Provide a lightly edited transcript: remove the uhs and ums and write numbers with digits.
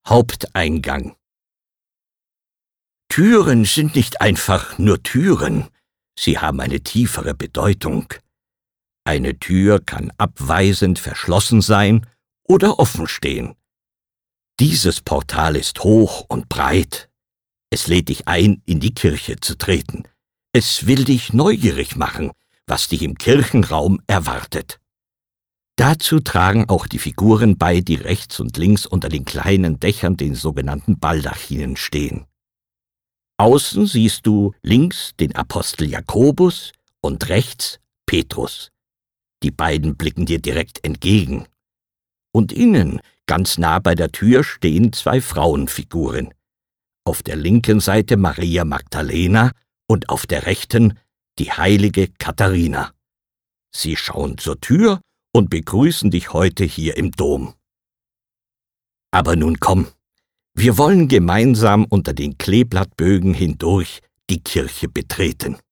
Haupteingang. Türen sind nicht einfach nur Türen, sie haben eine tiefere Bedeutung. Eine Tür kann abweisend verschlossen sein oder offen stehen. Dieses Portal ist hoch und breit. Es lädt dich ein, in die Kirche zu treten. Es will dich neugierig machen, was dich im Kirchenraum erwartet. Dazu tragen auch die Figuren bei, die rechts und links unter den kleinen Dächern, den sogenannten Baldachinen, stehen. Außen siehst du links den Apostel Jakobus und rechts Petrus. Die beiden blicken dir direkt entgegen. Und innen, ganz nah bei der Tür, stehen zwei Frauenfiguren. Auf der linken Seite Maria Magdalena und auf der rechten die heilige Katharina. Sie schauen zur Tür und begrüßen dich heute hier im Dom. Aber nun komm, wir wollen gemeinsam unter den Kleeblattbögen hindurch die Kirche betreten.